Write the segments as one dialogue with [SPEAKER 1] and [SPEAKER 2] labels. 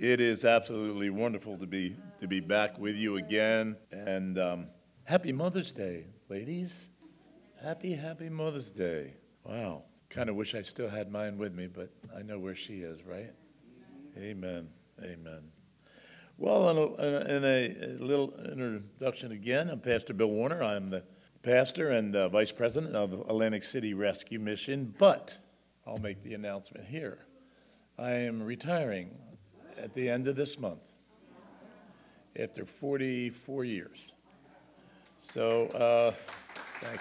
[SPEAKER 1] It is absolutely wonderful to be back with you again, and happy Mother's Day, ladies. Happy Mother's Day. Wow. Kind of wish I still had mine with me, but I know where she is, right? Amen. Amen. Well, in a little introduction again, I'm Pastor Bill Warner. I'm the pastor and vice president of Atlantic City Rescue Mission, but I'll make the announcement here. I am retiring at the end of this month after 44 years. So, thank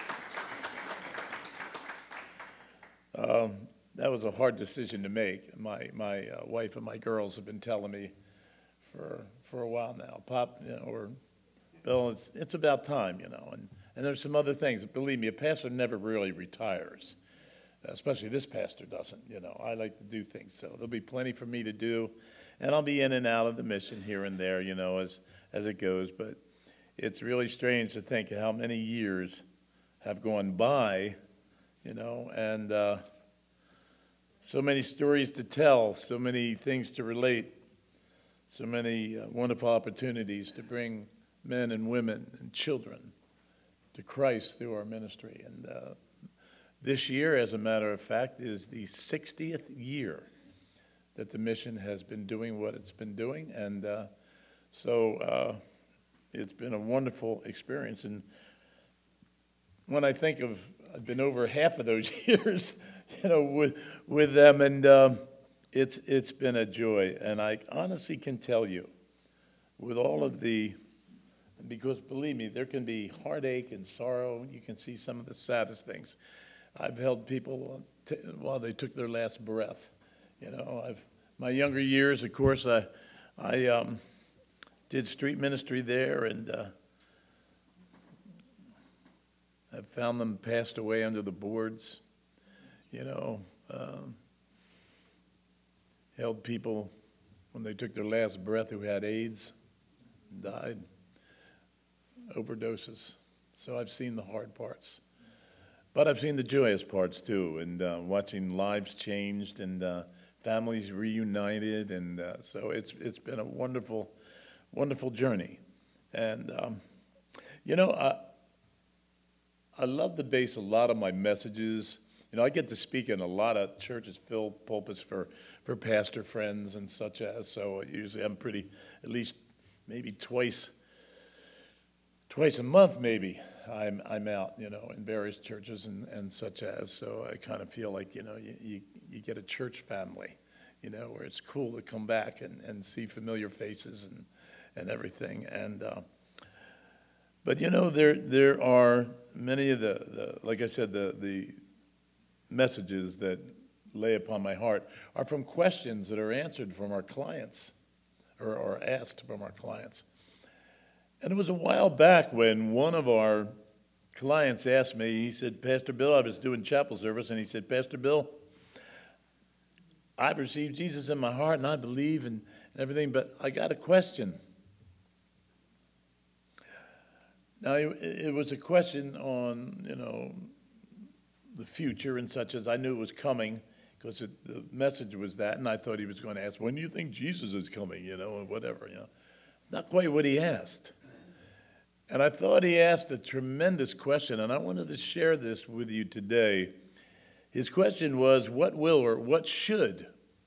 [SPEAKER 1] you. That was a hard decision to make. My wife and my girls have been telling me for a while now, Pop, or Bill, it's about time, and there's some other things. Believe me, a pastor never really retires, especially this pastor doesn't, I like to do things, so there'll be plenty for me to do, and I'll be in and out of the mission here and there, as it goes, but it's really strange to think how many years have gone by, and so many stories to tell, so many things to relate, so many wonderful opportunities to bring men and women and children to Christ through our ministry. And this year, as a matter of fact, is the 60th year that the mission has been doing what it's been doing. And so it's been a wonderful experience. And when I think of, I've been over half of those years, with them, and it's been a joy. And I honestly can tell you, with all of because believe me, there can be heartache and sorrow. You can see some of the saddest things. I've held people while they took their last breath. My younger years, of course, I did street ministry there, and I've found them passed away under the boards. Held people when they took their last breath who had AIDS, died, overdoses. So I've seen the hard parts. But I've seen the joyous parts too, and watching lives changed and families reunited, and so it's been a wonderful, wonderful journey. And I love to base a lot of my messages. I get to speak in a lot of churches, fill pulpits for pastor friends and such as. So usually I'm at least maybe twice a month maybe I'm out, in various churches and such as. So I kind of feel like, you get a church family, where it's cool to come back and see familiar faces and everything. And but there are many of the like I said, the messages that lay upon my heart are from questions that are answered from our clients or asked from our clients. And it was a while back when one of our clients asked me, he said, Pastor Bill, I was doing chapel service, and he said, Pastor Bill, I've received Jesus in my heart and I believe and everything, but I got a question. Now, it was a question on, the future and such as. I knew it was coming because the message was that, and I thought he was going to ask, when do you think Jesus is coming, or whatever, Not quite what he asked. And I thought he asked a tremendous question, and I wanted to share this with you today. His question was, what will or what should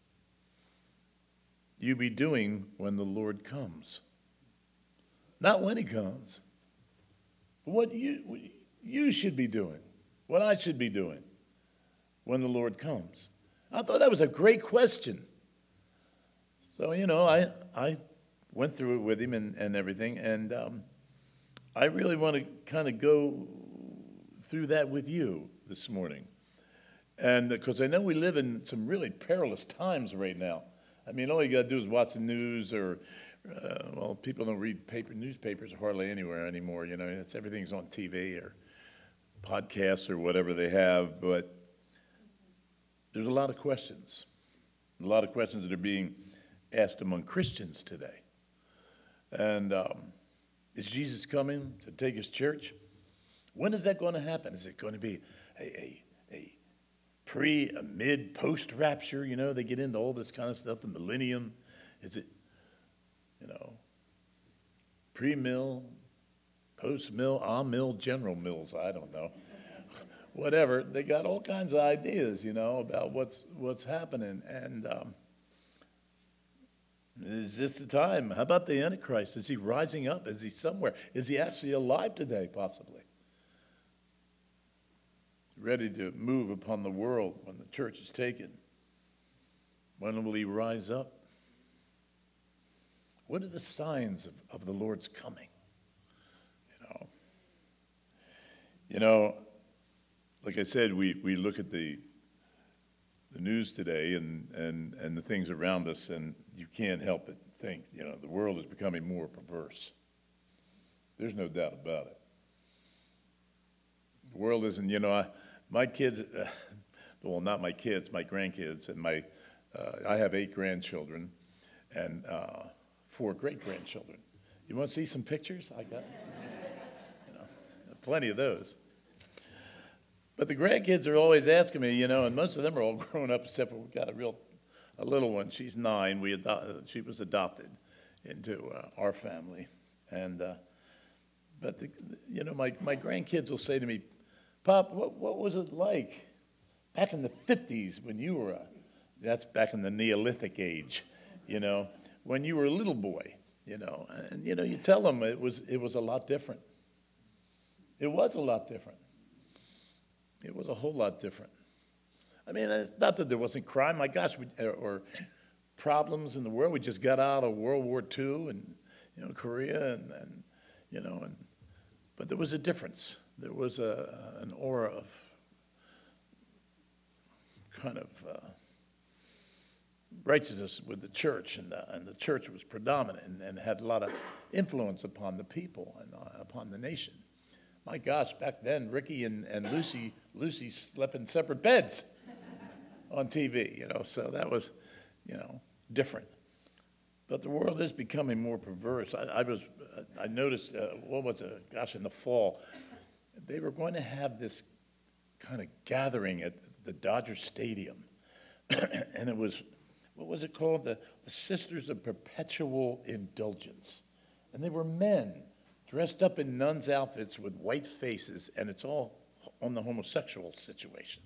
[SPEAKER 1] you be doing when the Lord comes? Not when he comes, but what you should be doing. What I should be doing when the Lord comes. I thought that was a great question. So, I went through it with him and everything, and I really want to kind of go through that with you this morning. And because I know we live in some really perilous times right now. I mean, all you got to do is watch the news or, people don't read newspapers hardly anywhere anymore, everything's on TV or podcasts or whatever they have, but there's a lot of questions that are being asked among Christians today. And is Jesus coming to take his church? When is that going to happen? Is it going to be a pre, a mid, post-rapture? They get into all this kind of stuff, the millennium. Is it you know, pre-mill, post-mill, mill, General Mills, I don't know. Whatever, they got all kinds of ideas, about what's happening. And is this the time? How about the Antichrist? Is he rising up? Is he somewhere? Is he actually alive today, possibly? Ready to move upon the world when the church is taken. When will he rise up? What are the signs of the Lord's coming? Like I said, we look at the news today and the things around us, and you can't help but think, the world is becoming more perverse. There's no doubt about it. The world isn't, my kids, well, not my kids, my grandkids, and I have 8 grandchildren and 4 great-grandchildren. You want to see some pictures? I got, plenty of those. But the grandkids are always asking me, and most of them are all grown up, except for we've got a little one. She's 9. She was adopted into our family, and but my grandkids will say to me, "Pop, what was it like back in the 50s when you were that's back in the Neolithic age, when you were a little boy, and you tell them it was a lot different. It was a lot different. It was a whole lot different. I mean, it's not that there wasn't crime. My gosh, or problems in the world. We just got out of World War II and Korea but there was a difference. There was an aura of kind of righteousness with the church, and the church was predominant and had a lot of influence upon the people and upon the nation. My gosh, back then, Ricky and Lucy slept in separate beds on TV, so that was, different. But the world is becoming more perverse. I noticed, in the fall, they were going to have this kind of gathering at the Dodger Stadium. And it was, what was it called? The Sisters of Perpetual Indulgence. And they were men dressed up in nuns' outfits with white faces, and it's all on the homosexual situation.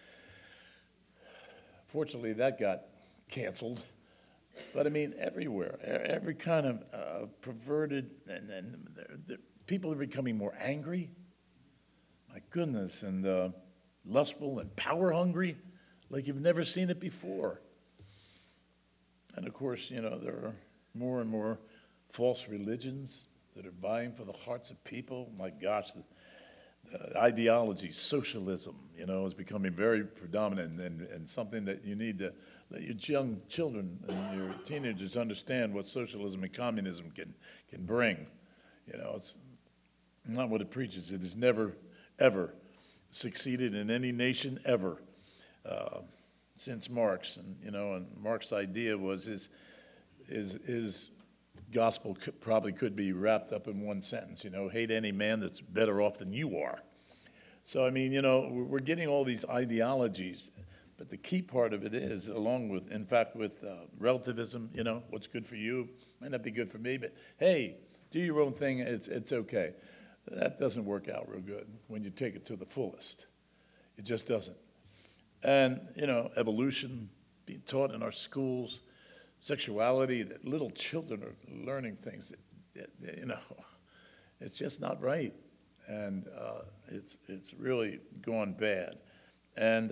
[SPEAKER 1] Fortunately, that got canceled. But I mean, everywhere, every kind of perverted, and people are becoming more angry. My goodness, and lustful and power hungry, like you've never seen it before. And of course, there are more and more false religions that are vying for the hearts of people. My gosh, the ideology, socialism, is becoming very predominant and something that you need to let your young children and your teenagers understand what socialism and communism can bring. It's not what it preaches. It has never, ever succeeded in any nation ever since Marx. And Marx's idea was his gospel probably could be wrapped up in one sentence, hate any man that's better off than you are. So, I mean, we're getting all these ideologies, but the key part of it is, along with, in fact, with relativism, what's good for you might not be good for me, but hey, do your own thing, it's okay. That doesn't work out real good when you take it to the fullest. It just doesn't. And, evolution being taught in our schools, sexuality, that little children are learning things that it's just not right. And it's really gone bad. And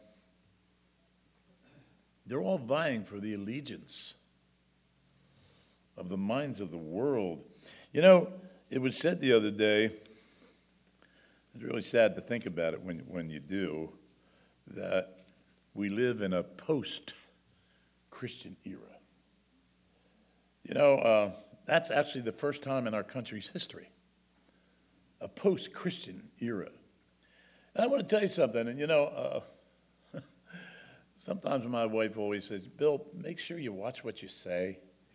[SPEAKER 1] they're all vying for the allegiance of the minds of the world. It was said the other day, it's really sad to think about it when you do, that we live in a post-Christian era. That's actually the first time in our country's history, a post-Christian era. And I want to tell you something, and sometimes my wife always says, "Bill, make sure you watch what you say."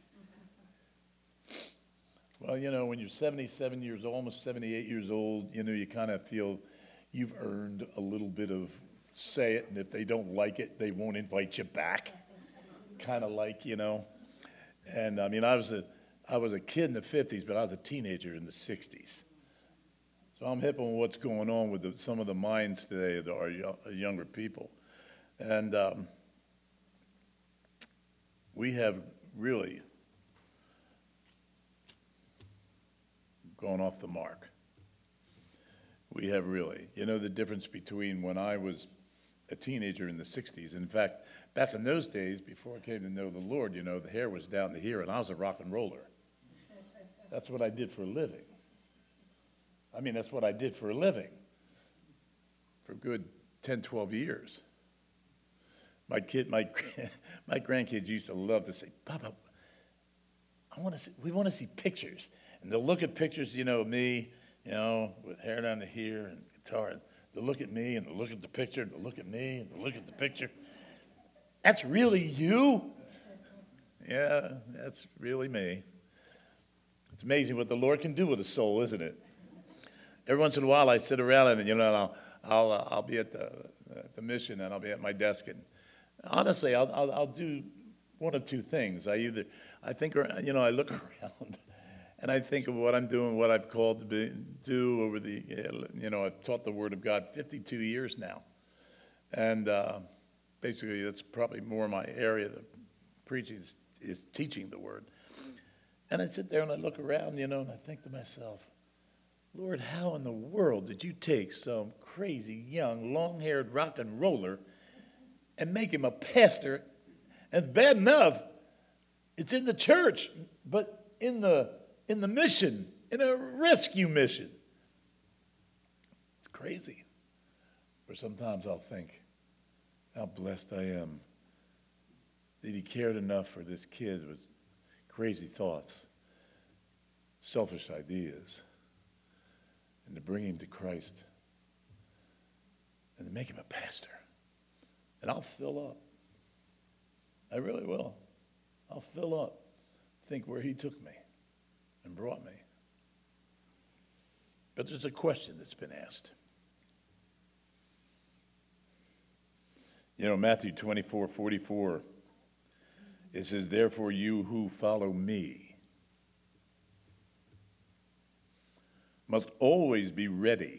[SPEAKER 1] Well, when you're 77 years old, almost 78 years old, you kind of feel you've earned a little bit of say it, and if they don't like it, they won't invite you back. Kind of like, And I mean, I was I was a kid in the 50s, but I was a teenager in the 60s. So I'm hip on what's going on with some of the minds today of our younger people. And we have really gone off the mark. We have really. You know the difference between when I was a teenager in the 60s. In fact, back in those days, before I came to know the Lord, you know, the hair was down to here, and I was a rock and roller. That's what I did for a living. I mean, that's what I did for a living for a good 10, 12 years. My grandkids used to love to say, Papa, we want to see pictures. And they'll look at pictures, you know, of me, you know, with hair down to here and guitar. And they'll look at me and they'll look at the picture and they'll look at me and they'll look at the picture. That's really you? Yeah, that's really me. It's amazing what the Lord can do with a soul, isn't it? Every once in a while I sit around and, you know, I'll be at the mission and I'll be at my desk. And honestly, I'll do one of two things. I think, you know, I look around and I think of what I'm doing, what I've called to do over the, you know, I've taught the Word of God 52 years now. And basically that's probably more my area. The preaching is teaching the Word. And I sit there and I look around, you know, and I think to myself, Lord, how in the world did you take some crazy, young, long-haired rock and roller and make him a pastor? And bad enough, it's in the church, but in the mission, in a rescue mission. It's crazy. Or sometimes I'll think, how blessed I am that he cared enough for this kid with crazy thoughts, selfish ideas, and to bring him to Christ and to make him a pastor. And I'll fill up. I really will. I'll fill up. Think where he took me and brought me. But there's a question that's been asked. You know, Matthew 24:44, it says, therefore you who follow me must always be ready,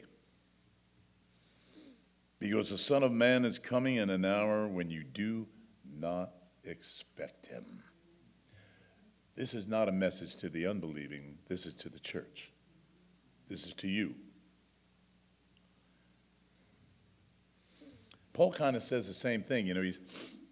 [SPEAKER 1] because the Son of Man is coming in an hour when you do not expect him. This is not a message to the unbelieving. This is to the church. This is to you. Paul kind of says the same thing. You know, he's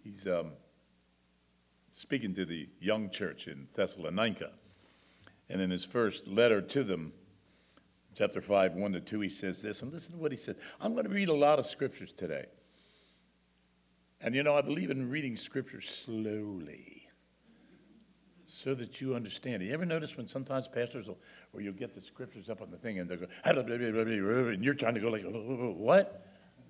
[SPEAKER 1] speaking to the young church in Thessalonica. And in his first letter to them, chapter 5, 1-2, he says this, and listen to what he said. I'm going to read a lot of scriptures today. And you know, I believe in reading scriptures slowly so that you understand it. You ever notice when sometimes pastors or you'll get the scriptures up on the thing and they'll go, and you're trying to go like, what?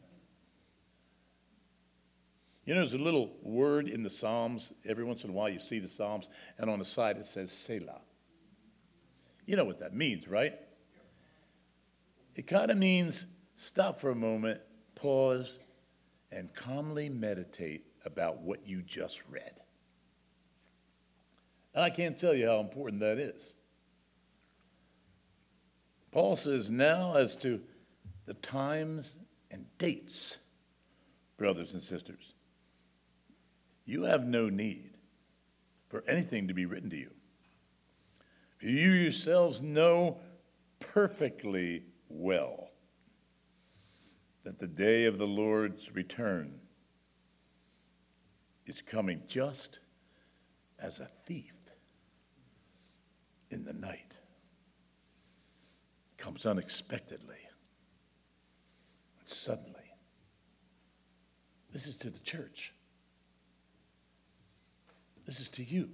[SPEAKER 1] You know, there's a little word in the Psalms. Every once in a while you see the Psalms, and on the side it says Selah. You know what that means, right? It kind of means stop for a moment, pause, and calmly meditate about what you just read. And I can't tell you how important that is. Paul says, now as to the times and dates, brothers and sisters, you have no need for anything to be written to you. For you yourselves know perfectly well that the day of the Lord's return is coming just as a thief in the night. It comes unexpectedly and suddenly. This is to the church. This is to you.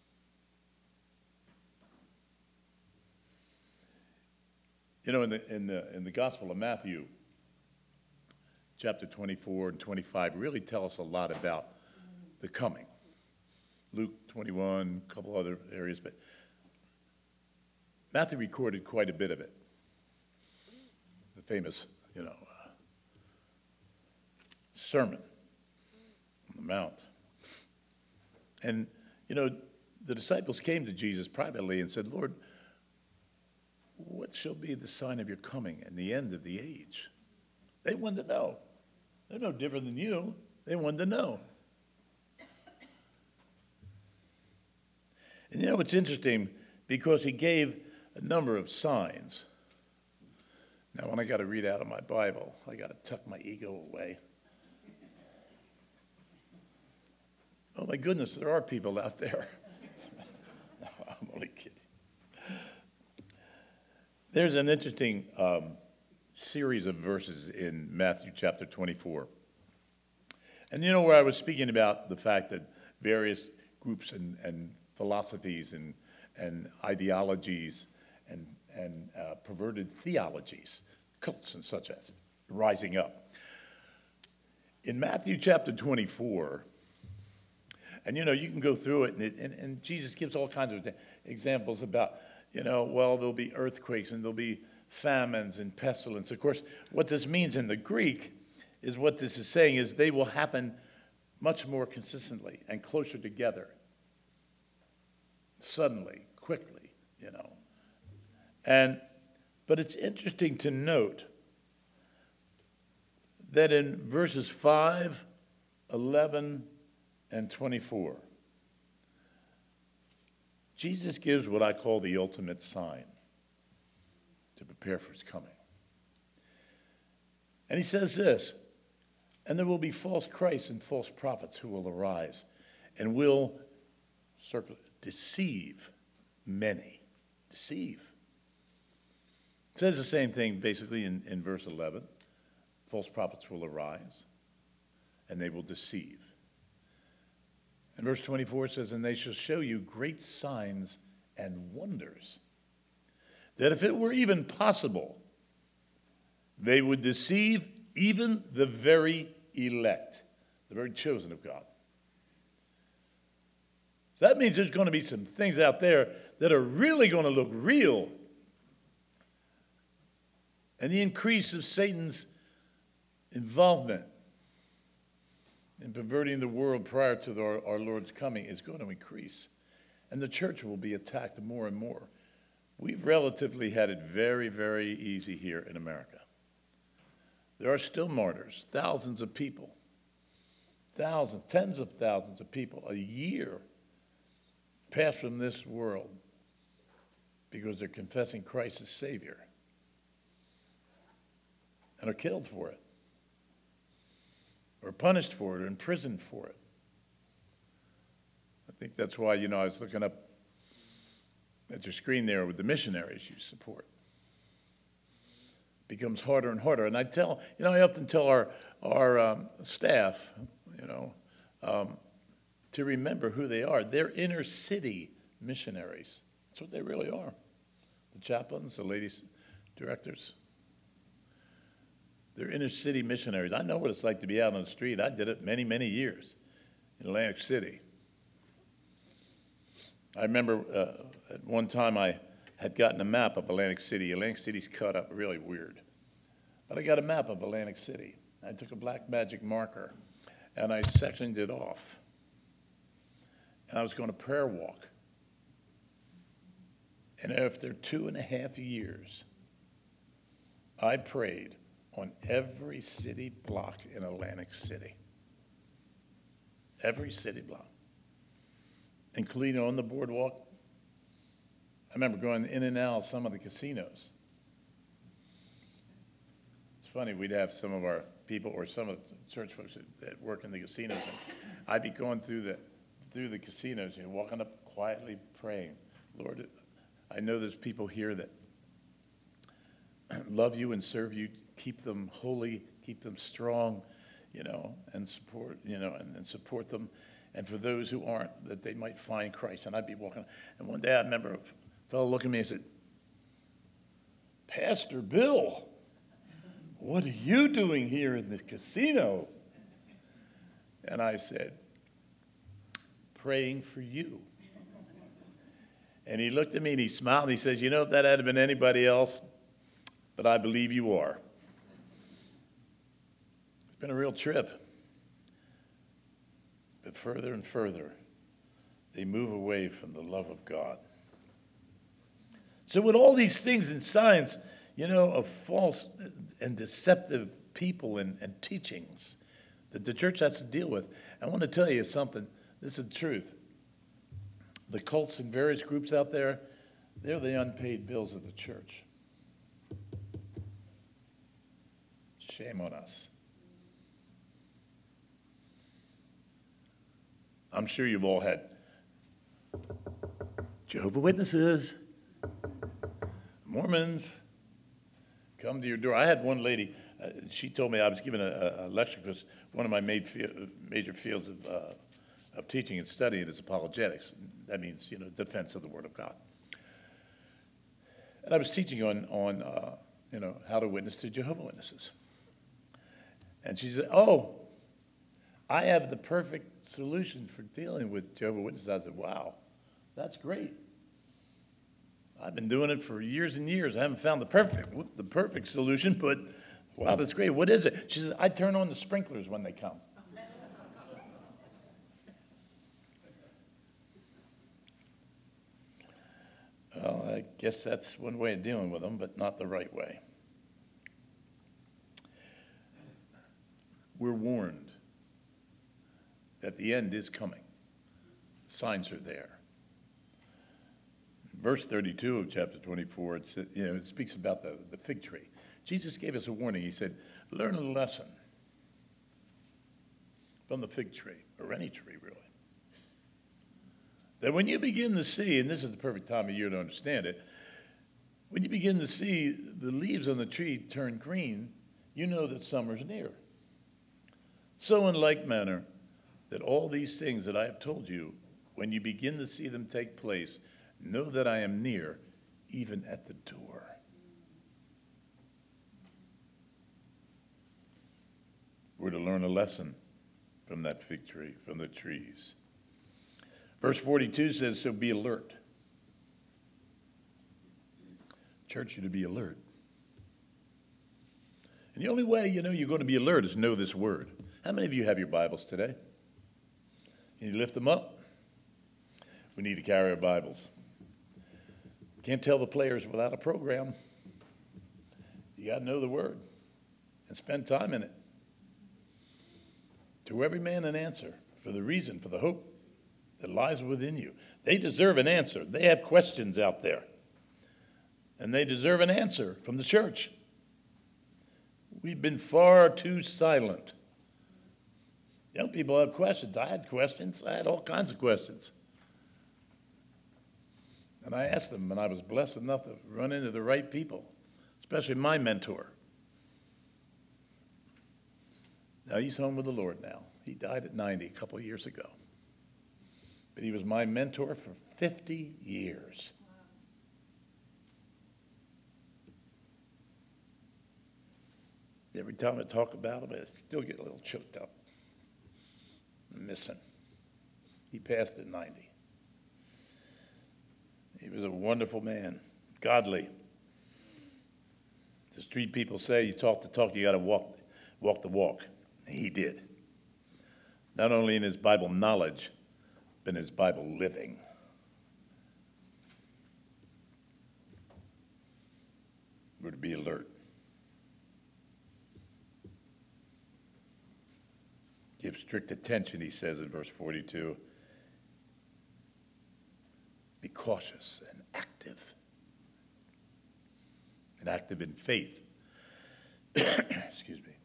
[SPEAKER 1] You know, in the Gospel of Matthew, chapter 24 and 25 really tell us a lot about the coming. Luke 21, a couple other areas, but Matthew recorded quite a bit of it. The famous, Sermon on the Mount. And, the disciples came to Jesus privately and said, Lord, what shall be the sign of your coming and the end of the age? They wanted to know. They're no different than you. They wanted to know. And you know, it's interesting because he gave a number of signs. Now, when I got to read out of my Bible, I got to tuck my ego away. Oh, my goodness, there are people out there. No, I'm only kidding. There's an interesting series of verses in Matthew chapter 24. And you know where I was speaking about the fact that various groups and philosophies and ideologies and perverted theologies, cults and such as, rising up. In Matthew chapter 24, and you know, you can go through it, and Jesus gives all kinds of examples about, you know, well, there'll be earthquakes and there'll be famines and pestilence. Of course, what this means in the Greek is what this is saying is they will happen much more consistently and closer together. Suddenly, quickly, you know. But it's interesting to note that in verses 5, 11, and 24, Jesus gives what I call the ultimate sign to prepare for his coming. And he says this, and there will be false Christs and false prophets who will arise and will deceive many. Deceive. It says the same thing basically in verse 11. False prophets will arise and they will deceive. And verse 24 says, and they shall show you great signs and wonders, that if it were even possible, they would deceive even the very elect, the very chosen of God. So that means there's going to be some things out there that are really going to look real. And the increase of Satan's involvement in perverting the world prior to our Lord's coming is going to increase. And the church will be attacked more and more. We've relatively had it very, very easy here in America. There are still martyrs, thousands of people, thousands, tens of thousands of people a year pass from this world because they're confessing Christ as Savior and are killed for it, or punished for it, or imprisoned for it. I think that's why, I was looking up at your screen there with the missionaries you support. It becomes harder and harder. And I often tell our staff, to remember who they are. They're inner city missionaries. That's what they really are. The chaplains, the ladies directors. They're inner city missionaries. I know what it's like to be out on the street. I did it many, many years in Atlantic City. I remember at one time I had gotten a map of Atlantic City. Atlantic City's cut up really weird. But I got a map of Atlantic City. I took a black magic marker and I sectioned it off. And I was going to prayer walk. And after 2.5 years, I prayed on every city block in Atlantic City. Every city block. Including on the boardwalk. I remember going in and out of some of the casinos. It's funny, we'd have some of our people or some of the church folks that work in the casinos, and I'd be going through the casinos, walking up quietly praying, Lord, I know there's people here that love you and serve you. Keep them holy, keep them strong, and support, and support them. And for those who aren't, that they might find Christ. And I'd be walking. And one day I remember a fellow looked at me and said, Pastor Bill, what are you doing here in the casino? And I said, praying for you. And he looked at me and he smiled and he says, if that had been anybody else, but I believe you are. It's been a real trip. But further and further, they move away from the love of God. So with all these things in science, of false and deceptive people and teachings that the church has to deal with, I want to tell you something. This is the truth. The cults and various groups out there, they're the unpaid bills of the church. Shame on us. I'm sure you've all had Jehovah's Witnesses, Mormons come to your door. I had one lady, she told me I was giving a lecture because one of my major fields of teaching and studying is apologetics. That means, defense of the Word of God. And I was teaching on how to witness to Jehovah's Witnesses. And she said, "Oh, I have the perfect solution for dealing with Jehovah's Witnesses." I said, "Wow, that's great. I've been doing it for years and years. I haven't found the perfect solution, but wow, that's great. What is it?" She said, "I turn on the sprinklers when they come." Well, I guess that's one way of dealing with them, but not the right way. We're warned that the end is coming. Signs are there. Verse 32 of chapter 24, it speaks about the fig tree. Jesus gave us a warning. He said, learn a lesson from the fig tree, or any tree, really. That when you begin to see, and this is the perfect time of year to understand it, when you begin to see the leaves on the tree turn green, you know that summer's near. So in like manner, that all these things that I have told you, when you begin to see them take place, know that I am near, even at the door. We're to learn a lesson from that fig tree, from the trees. Verse 42 says, so be alert. Church, you're to be alert. And the only way you're going to be alert is know this word. How many of you have your Bibles today? Can you lift them up? We need to carry our Bibles. Can't tell the players without a program. You got to know the word and spend time in it. To every man an answer for the reason, for the hope that lies within you. They deserve an answer. They have questions out there. And they deserve an answer from the church. We've been far too silent. Young people have questions. I had questions. I had all kinds of questions. And I asked them, and I was blessed enough to run into the right people, especially my mentor. Now, he's home with the Lord now. He died at 90 a couple of years ago. But he was my mentor for 50 years. Every time I talk about him, I still get a little choked up. I miss him. He passed at 90. He was a wonderful man, godly. The street people say you talk the talk, you got to walk the walk. He did. Not only in his Bible knowledge, but in his Bible living. We're to be alert. Give strict attention, he says in verse 42. Be cautious and active. And active in faith. Excuse me.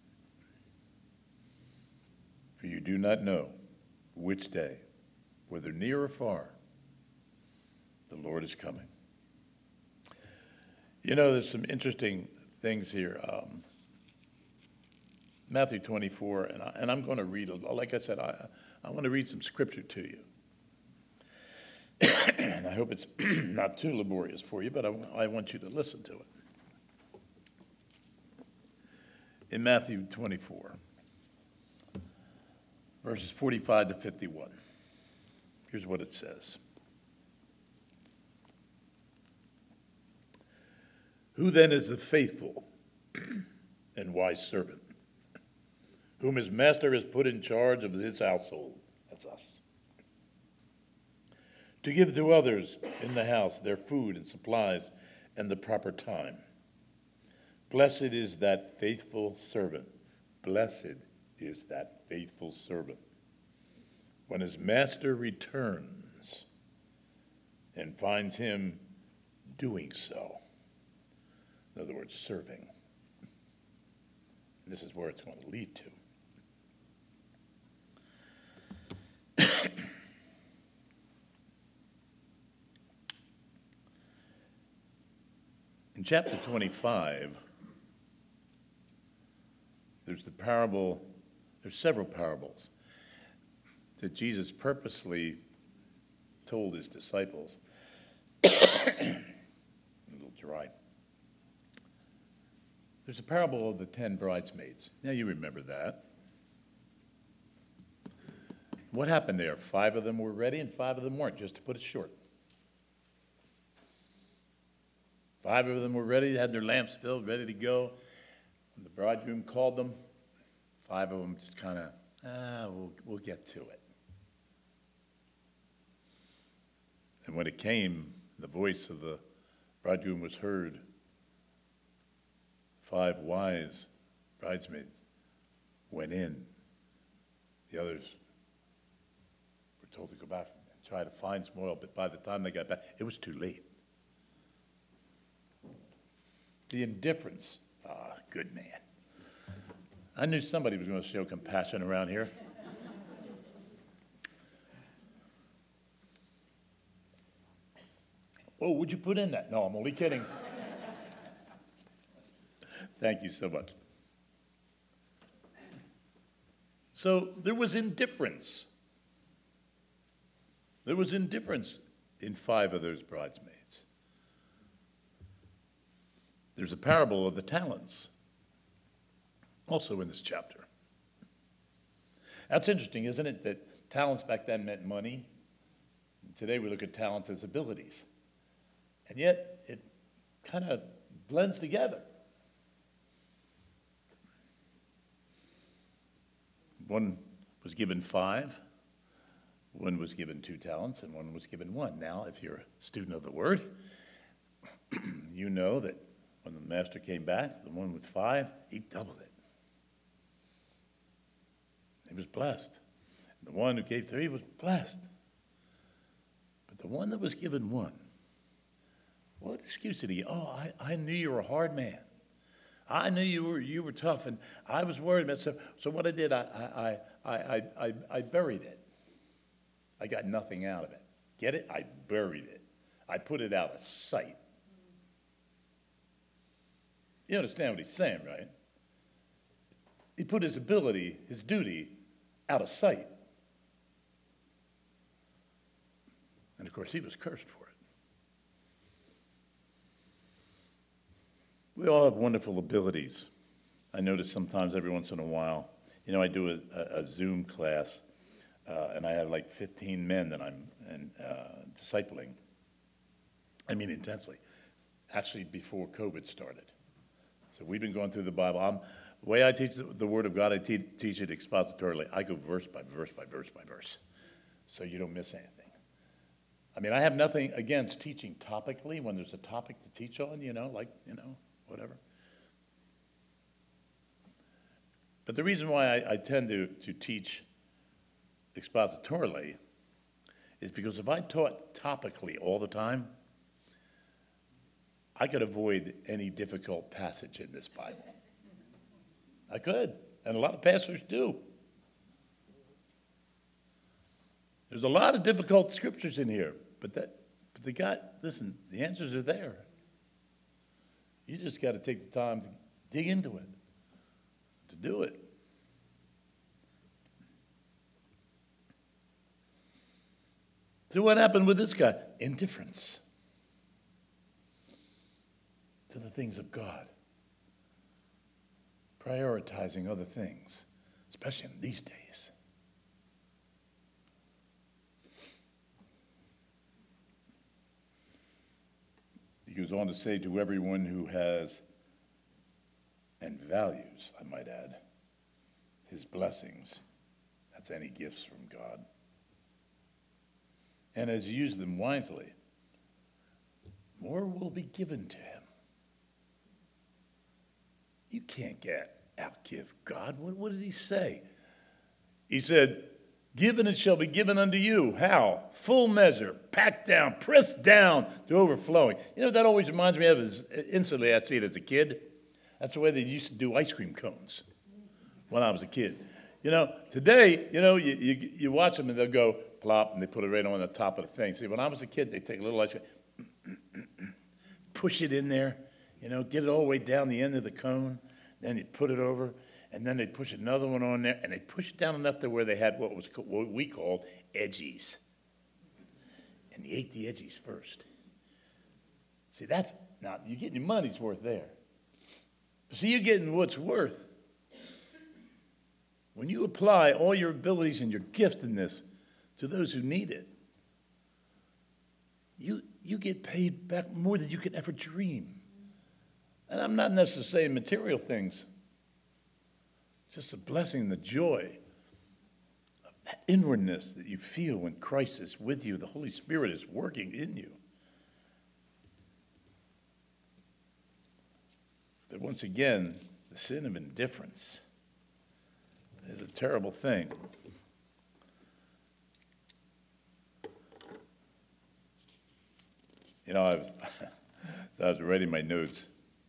[SPEAKER 1] For you do not know which day, whether near or far, the Lord is coming. There's some interesting things here. Matthew 24, and I'm going to read, like I said, I want to read some scripture to you. And I hope it's not too laborious for you, but I want you to listen to it. In Matthew 24, verses 45 to 51, here's what it says. Who then is the faithful and wise servant, whom his master has put in charge of his household? That's us.
[SPEAKER 2] to give to others in the house their food and supplies and the proper time. Blessed is that faithful servant. Blessed is that faithful servant. When his master returns and finds him doing so. In other words, serving. This is where it's going to lead to. In chapter 25, there's several parables that Jesus purposely told his disciples. A little dry. There's a parable of the 10 bridesmaids. Now you remember that. What happened there? 5 of them were ready and 5 of them weren't, just to put it short. 5 of them were ready, had their lamps filled, ready to go. When the bridegroom called them, 5 of them just kind of, we'll get to it. And when it came, the voice of the bridegroom was heard. 5 wise bridesmaids went in. The others were told to go back and try to find some oil, but by the time they got back, it was too late. The indifference. Good man. I knew somebody was going to show compassion around here. Oh, would you put in that? No, I'm only kidding. Thank you so much. So there was indifference. There was indifference in 5 of those bridesmaids. There's a parable of the talents, also in this chapter. That's interesting, isn't it, that talents back then meant money? Today we look at talents as abilities. And yet it kind of blends together. One was given 5, one was given 2 talents, and one was given 1. Now, if you're a student of the Word, you know that when the master came back, the one with 5, he doubled it. He was blessed. And the one who gave 3 was blessed. But the one that was given 1, what excuse did he? Oh, I knew you were a hard man. I knew you were tough, and I was worried about stuff. So what I did, I buried it. I got nothing out of it. Get it? I buried it. I put it out of sight. You understand what he's saying, right? He put his ability, his duty, out of sight. And of course, he was cursed for it. We all have wonderful abilities. I notice sometimes every once in a while, I do a Zoom class, and I have like 15 men that I'm discipling. I mean intensely. Actually, before COVID started. So we've been going through the Bible. The way I teach the Word of God, I teach it expositorily. I go verse by verse by verse by verse, so you don't miss anything. I mean, I have nothing against teaching topically when there's a topic to teach on, whatever. But the reason why I tend to teach expositorily is because if I taught topically all the time, I could avoid any difficult passage in this Bible. I could, and a lot of pastors do. There's a lot of difficult scriptures in here, but listen, the answers are there. You just got to take the time to dig into it, to do it. So what happened with this guy? Indifference to the things of God. Prioritizing other things, especially in these days. He goes on to say, to everyone who has and values, I might add, his blessings. That's any gifts from God. and has used them wisely, more will be given to him. You can't outgive God. What did he say? He said, "Give and it shall be given unto you." How? Full measure, packed down, pressed down to overflowing. You know what that always reminds me of is, instantly I see it as a kid. That's the way they used to do ice cream cones when I was a kid. You know, today, you watch them and they'll go plop and they put it right on the top of the thing. See, when I was a kid, they take a little ice cream, push it in there, get it all the way down the end of the cone, then you put it over, and then they'd push another one on there, and they'd push it down enough to where they had what we called edgies. And you ate the edgies first. See, now you're getting your money's worth there. See, you're getting what's worth. When you apply all your abilities and your giftedness to those who need it, you get paid back more than you could ever dream. And I'm not necessarily saying material things. Just the blessing, the joy of that inwardness that you feel when Christ is with you, the Holy Spirit is working in you. But once again, the sin of indifference is a terrible thing. I was writing my notes.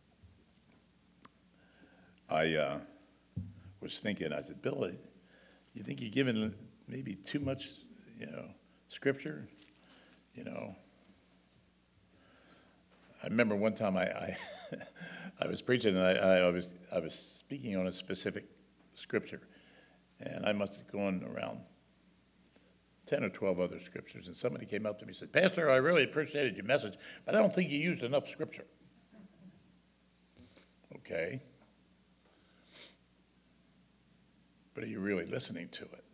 [SPEAKER 2] I was thinking, I said, "Bill, you think you're giving maybe too much, scripture?" I remember one time I was preaching and I was speaking on a specific scripture, and I must have gone around 10 or 12 other scriptures, and somebody came up to me and said, "Pastor, I really appreciated your message, but I don't think you used enough scripture." Okay. But are you really listening to it?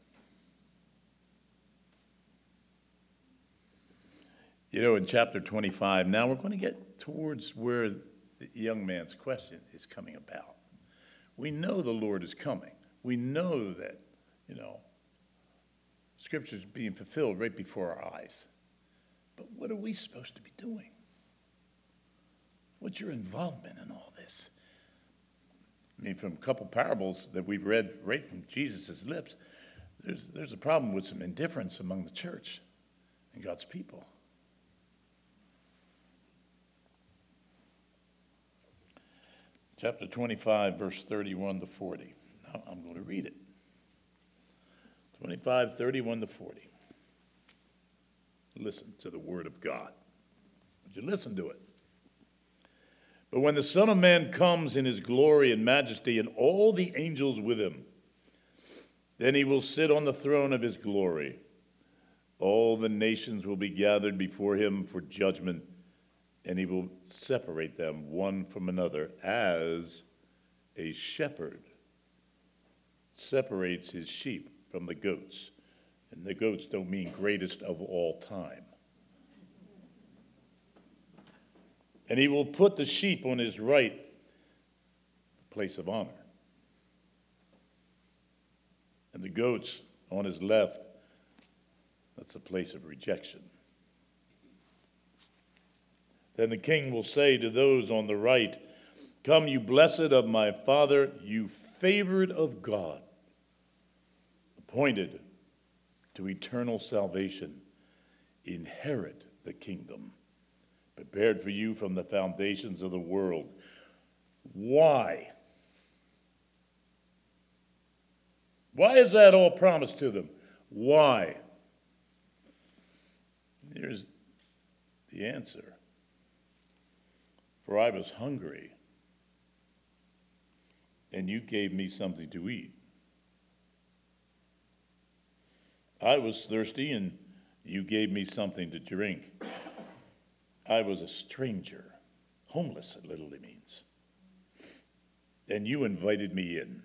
[SPEAKER 2] In chapter 25, now we're going to get towards where the young man's question is coming about. We know the Lord is coming. We know that, Scripture is being fulfilled right before our eyes. But what are we supposed to be doing? What's your involvement in all this? From a couple parables that we've read right from Jesus' lips, there's a problem with some indifference among the church and God's people. Chapter 25, verse 31 to 40. Now I'm going to read it. 25, 31 to 40. Listen to the word of God. Would you listen to it? "But when the Son of Man comes in his glory and majesty and all the angels with him, then he will sit on the throne of his glory. All the nations will be gathered before him for judgment, and he will separate them one from another as a shepherd separates his sheep from the goats." And the goats don't mean greatest of all time. "And he will put the sheep on his right, place of honor, and the goats on his left, that's a place of rejection. Then the king will say to those on the right, 'Come, you blessed of my Father, you favored of God, appointed to eternal salvation. Inherit the kingdom prepared for you from the foundations of the world.'" Why? Why is that all promised to them? Why? Here's the answer. "For I was hungry, and you gave me something to eat. I was thirsty, and you gave me something to drink. I was a stranger," homeless it literally means, "and you invited me in.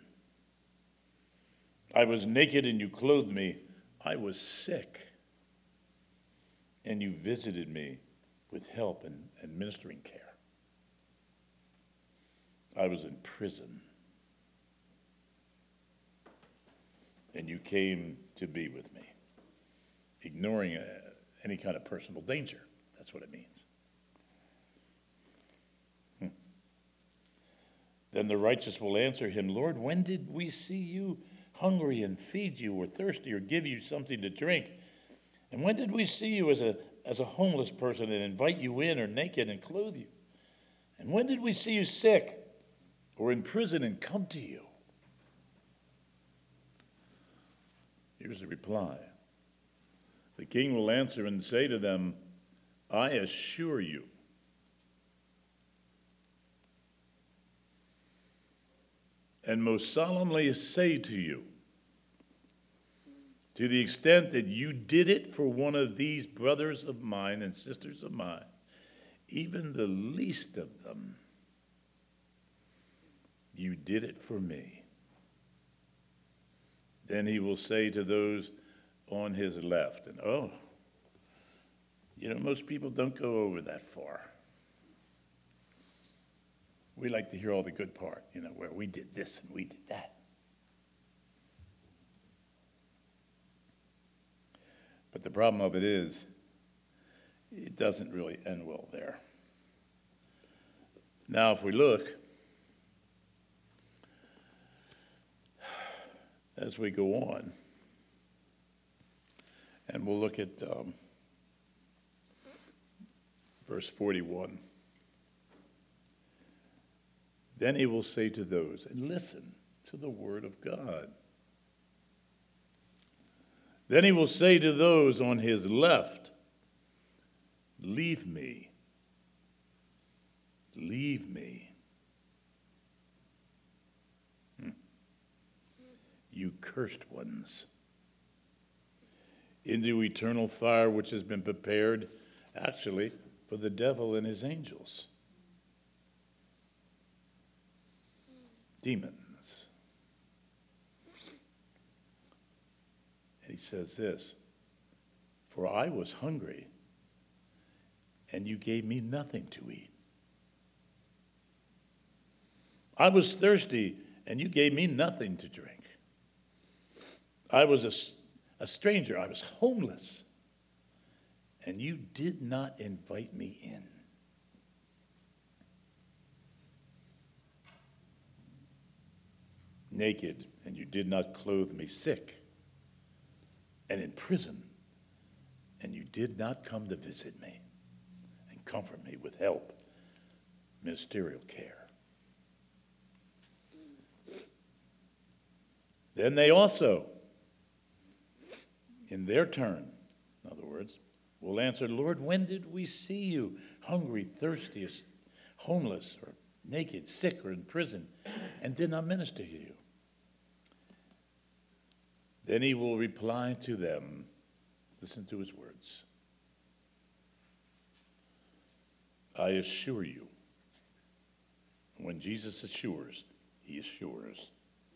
[SPEAKER 2] I was naked, and you clothed me. I was sick, and you visited me with help and ministering care. I was in prison, and you came to be with me." Ignoring any kind of personal danger. That's what it means. Then the righteous will answer him, Lord, when did we see you hungry and feed you, or thirsty, or give you something to drink? And when did we see you as a homeless person and invite you in, or naked and clothe you? And when did we see you sick or in prison and come to you? Here's the reply. The king will answer and say to them, I assure you, and most solemnly say to you, to the extent that you did it for one of these brothers of mine and sisters of mine, even the least of them, you did it for me. Then he will say to those on his left, and most people don't go over that far. We like to hear all the good part, where we did this and we did that. But the problem of it is, it doesn't really end well there. Now, if we look, as we go on, and we'll look at verse 41. Then he will say to those, and listen to the word of God. Then he will say to those on his left, leave me. Leave me. You cursed ones, into eternal fire which has been prepared, actually, for the devil and his angels. Demons. And he says this, for I was hungry, and you gave me nothing to eat. I was thirsty, and you gave me nothing to drink. I was a stranger, I was homeless, and you did not invite me in. Naked, and you did not clothe me, sick, and in prison, and you did not come to visit me and comfort me with help, ministerial care. Then they also, in their turn, in other words, will answer, Lord, when did we see you hungry, thirsty, homeless, or naked, sick, or in prison, and did not minister to you? Then he will reply to them, listen to his words, I assure you. When Jesus assures, he assures.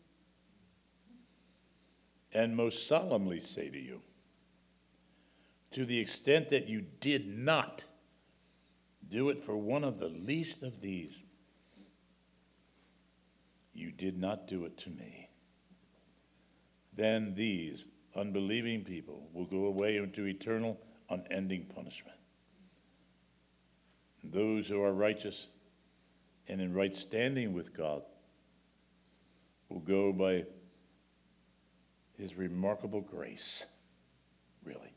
[SPEAKER 2] And most solemnly say to you, to the extent that you did not do it for one of the least of these, you did not do it to me. Then these unbelieving people will go away into eternal, unending punishment. And those who are righteous and in right standing with God will go by his remarkable grace, really,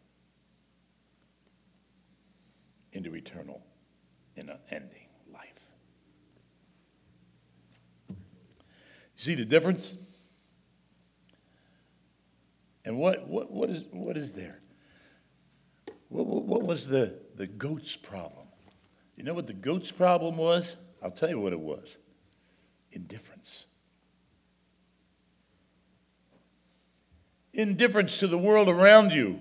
[SPEAKER 2] into eternal and unending life. You see the difference? And what is there? What was the goat's problem? You know what the goat's problem was? I'll tell you what it was. Indifference. Indifference to the world around you.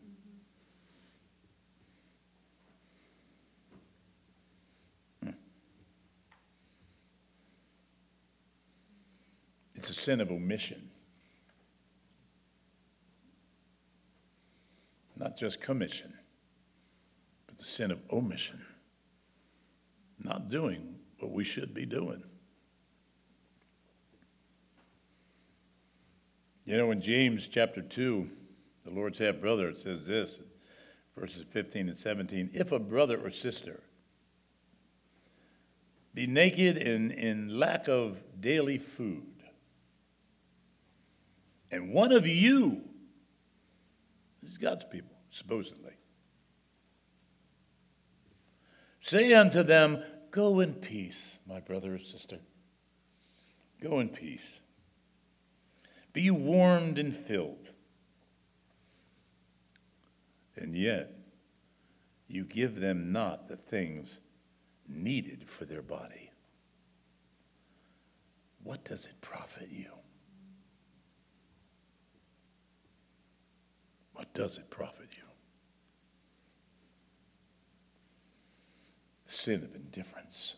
[SPEAKER 2] It's a sin of omission. Not just commission, but the sin of omission. Not doing what we should be doing. In James chapter 2, the Lord's half-brother, it says this, verses 15 and 17, if a brother or sister be naked in lack of daily food, and one of you, this is God's people, supposedly, say unto them, go in peace, my brother or sister. Go in peace. Be you warmed and filled. And yet, you give them not the things needed for their body. What does it profit you? What does it profit you? The sin of indifference.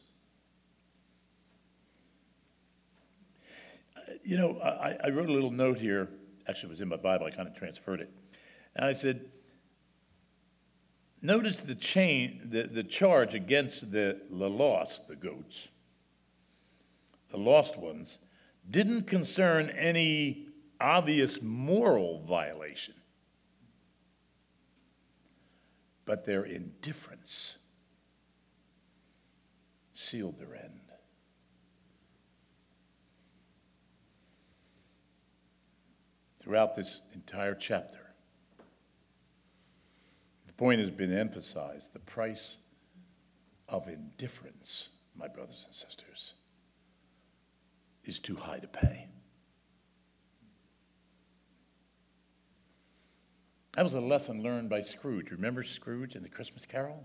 [SPEAKER 2] I wrote a little note here. Actually, it was in my Bible. I kind of transferred it. And I said, notice the charge against the lost, the goats, the lost ones, didn't concern any obvious moral violation, but their indifference sealed their end. Throughout this entire chapter, the point has been emphasized, the price of indifference, my brothers and sisters, is too high to pay. That was a lesson learned by Scrooge. Remember Scrooge in the Christmas Carol?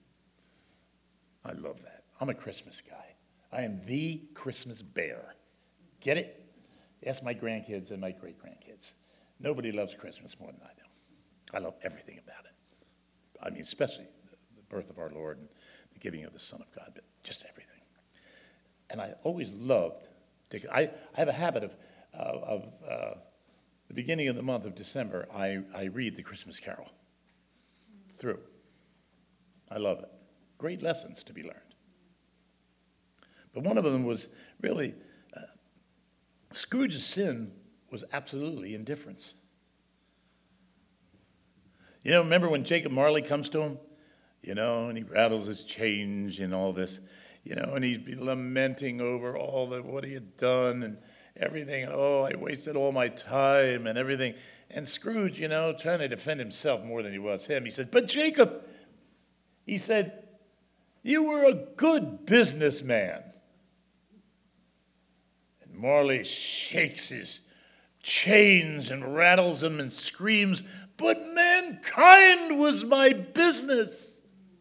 [SPEAKER 2] I love that. I'm a Christmas guy. I am the Christmas bear. Get it? Ask my grandkids and my great-grandkids. Nobody loves Christmas more than I do. I love everything about it. I mean, especially the birth of our Lord and the giving of the Son of God, but just everything. And I always loved, I have a habit of the beginning of the month of December, I read the Christmas Carol through. I love it. Great lessons to be learned. But one of them was really, Scrooge's sin was absolutely indifference. Remember when Jacob Marley comes to him? And he rattles his change and all this, and he's lamenting over all what he had done and everything. Oh, I wasted all my time and everything. And Scrooge, trying to defend himself more than he was him, he said, but Jacob, he said, you were a good businessman. And Marley shakes his chains and rattles them and screams, but mankind was my business.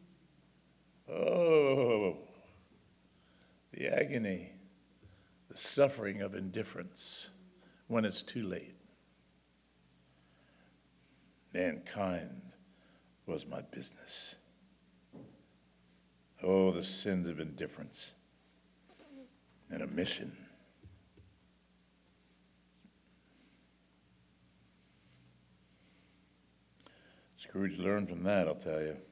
[SPEAKER 2] Oh, the agony, the suffering of indifference when it's too late. Mankind was my business. Oh, the sins of indifference and omission. Scrooge learned from that, I'll tell you.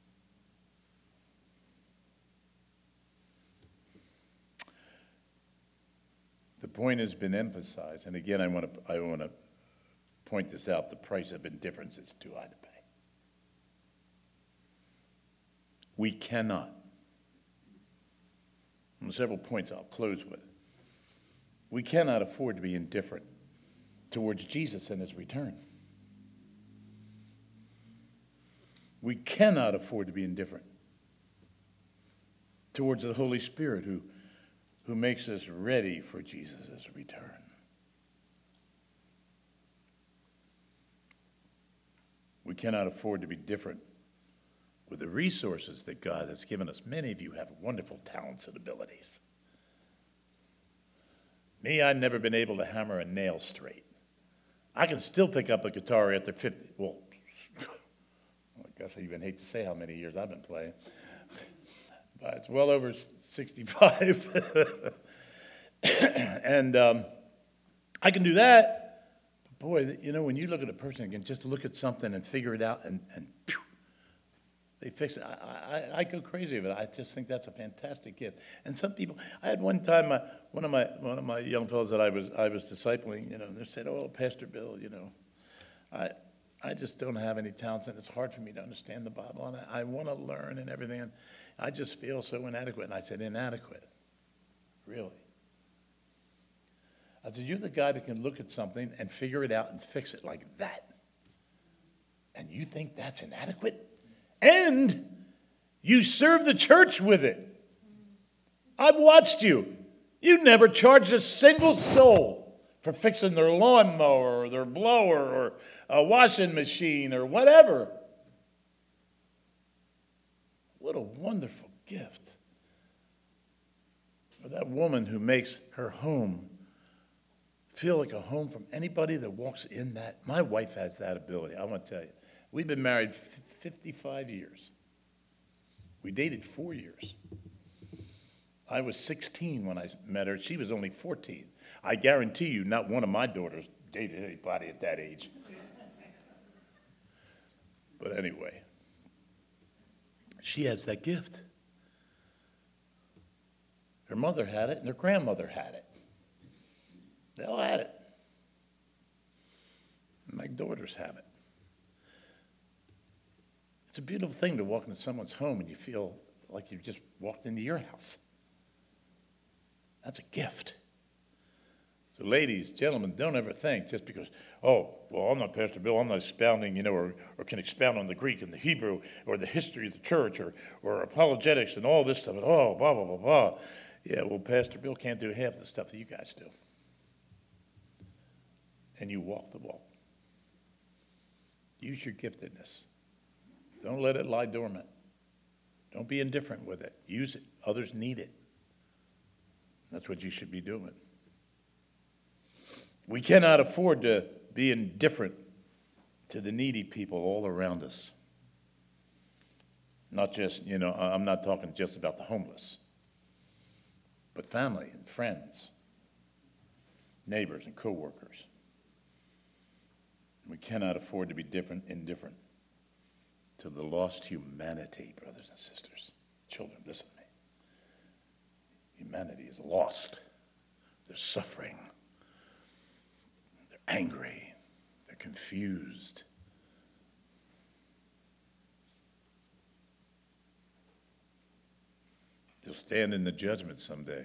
[SPEAKER 2] The point has been emphasized, and again, I want to point this out: the price of indifference is too high to pay. We cannot. And several points I'll close with. We cannot afford to be indifferent towards Jesus and his return. We cannot afford to be indifferent towards the Holy Spirit who makes us ready for Jesus' return. We cannot afford to be different with the resources that God has given us. Many of you have wonderful talents and abilities. Me, I've never been able to hammer a nail straight. I can still pick up a guitar after 50, I guess I even hate to say how many years I've been playing. But it's well over 65. And I can do that. But boy, when you look at a person again, just look at something and figure it out and pew, they fix it. I go crazy with it. I just think that's a fantastic gift. And some people, I had one time one of my young fellows that I was discipling, they said, "Oh, Pastor Bill,
[SPEAKER 1] I just don't have any talents, and it's hard for me to understand the Bible. And I want to learn and everything, and I just feel so inadequate. And I said, inadequate? Really? I said, you're the guy that can look at something and figure it out and fix it like that. And you think that's inadequate? And you serve the church with it. I've watched you. You never charged a single soul for fixing their lawnmower or their blower or a washing machine or whatever. What a wonderful gift. For that woman who makes her home feel like a home from anybody that walks in that. My wife has that ability, I want to tell you. We've been married 55 years. We dated 4 years. I was 16 when I met her. She was only 14. I guarantee you not one of my daughters dated anybody at that age. But anyway, she has that gift. Her mother had it and her grandmother had it. They all had it. My daughters have it. It's a beautiful thing to walk into someone's home and you feel like you've just walked into your house. That's a gift. So ladies, gentlemen, don't ever think just because, oh, well, I'm not Pastor Bill, I'm not expounding, or can expound on the Greek and the Hebrew or the history of the church or apologetics and all this stuff. And, oh, blah, blah, blah, blah. Yeah, well, Pastor Bill can't do half the stuff that you guys do. And you walk the walk. Use your giftedness. Don't let it lie dormant. Don't be indifferent with it. Use it. Others need it. That's what you should be doing. We cannot afford to be indifferent to the needy people all around us. Not just, I'm not talking just about the homeless, but family and friends, neighbors and coworkers. We cannot afford to be indifferent to the lost humanity, brothers and sisters. Children, listen to me. Humanity is lost. They're suffering. They're angry. They're confused. They'll stand in the judgment someday.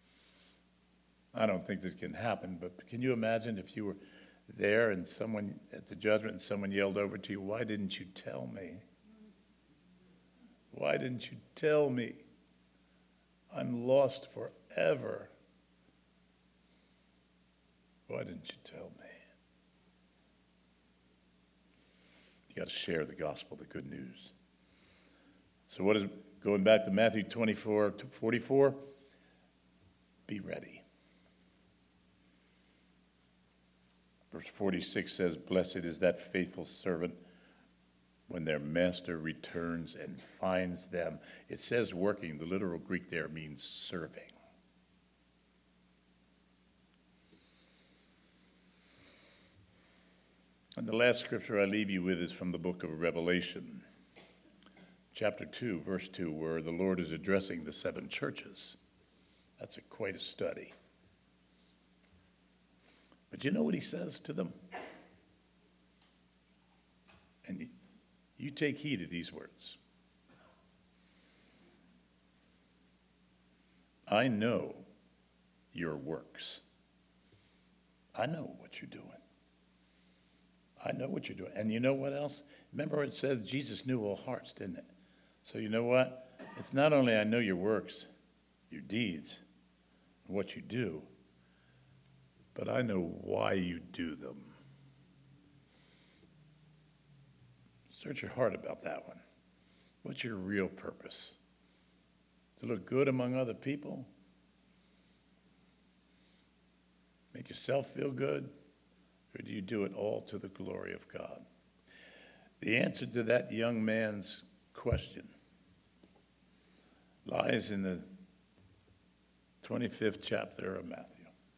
[SPEAKER 1] I don't think this can happen, but can you imagine if you were there and someone at the judgment and someone yelled over to you, why didn't you tell me? Why didn't you tell me? I'm lost forever. Why didn't you tell me? You got to share the gospel, the good news. So what is, going back to Matthew 24:44, be ready. Verse 46 says, blessed is that faithful servant when their master returns and finds them. It says working. The literal Greek there means serving. And the last scripture I leave you with is from the book of Revelation, chapter 2, verse 2, where the Lord is addressing the 7 churches. That's quite a study. But you know what he says to them? And you take heed of these words. I know your works. I know what you're doing. I know what you're doing. And you know what else? Remember it says Jesus knew all hearts, didn't it? So you know what? It's not only I know your works, your deeds, what you do, but I know why you do them. Search your heart about that one. What's your real purpose? To look good among other people? Make yourself feel good? Or do you do it all to the glory of God? The answer to that young man's question lies in the 25th chapter of Matthew.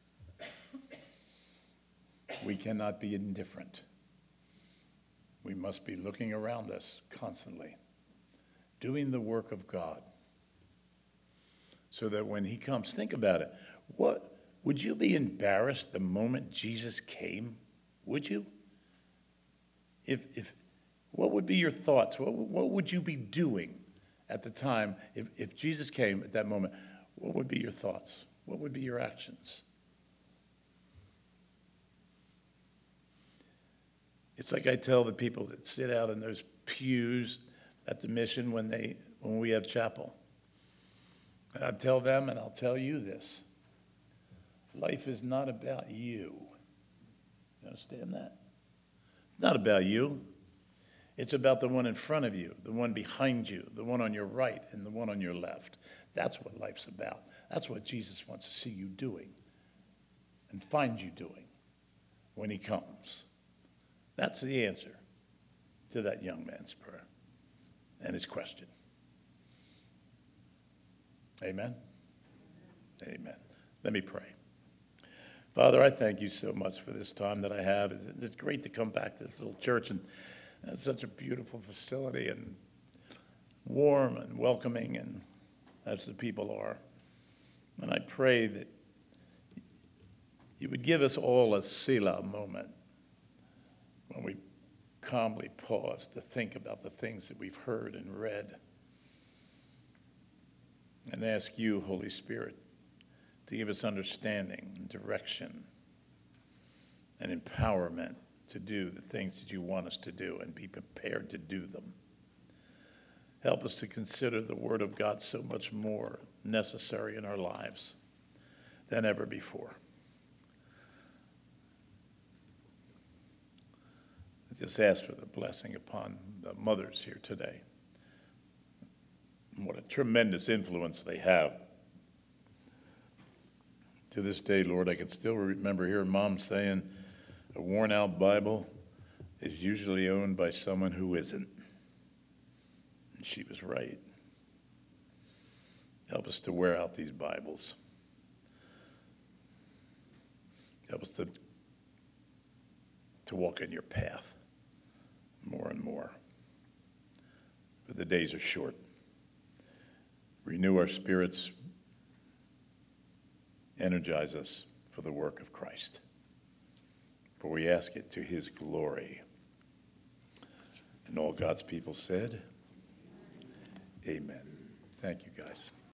[SPEAKER 1] We cannot be indifferent. We must be looking around us constantly, doing the work of God, so that when he comes, think about it. What would you be embarrassed the moment Jesus came? Would you? What would be your thoughts? What would you be doing at the time if Jesus came at that moment? What would be your thoughts? What would be your actions? It's like I tell the people that sit out in those pews at the mission when we have chapel. And I tell them, and I'll tell you this: life is not about you. You understand that? It's not about you. It's about the one in front of you, the one behind you, the one on your right, and the one on your left. That's what life's about. That's what Jesus wants to see you doing and find you doing when he comes. That's the answer to that young man's prayer and his question. Amen? Amen. Let me pray. Father, I thank you so much for this time that I have. It's great to come back to this little church, and it's such a beautiful facility and warm and welcoming, and as the people are. And I pray that you would give us all a Selah moment when we calmly pause to think about the things that we've heard and read, and ask you, Holy Spirit, to give us understanding and direction and empowerment to do the things that you want us to do and be prepared to do them. Help us to consider the Word of God so much more necessary in our lives than ever before. I just ask for the blessing upon the mothers here today. And what a tremendous influence they have. To this day, Lord, I can still remember hearing Mom saying, a worn-out Bible is usually owned by someone who isn't. And she was right. Help us to wear out these Bibles. Help us to walk in your path more and more. For the days are short. Renew our spirits. Energize us for the work of Christ. For we ask it to his glory. And all God's people said, amen. Thank you, guys.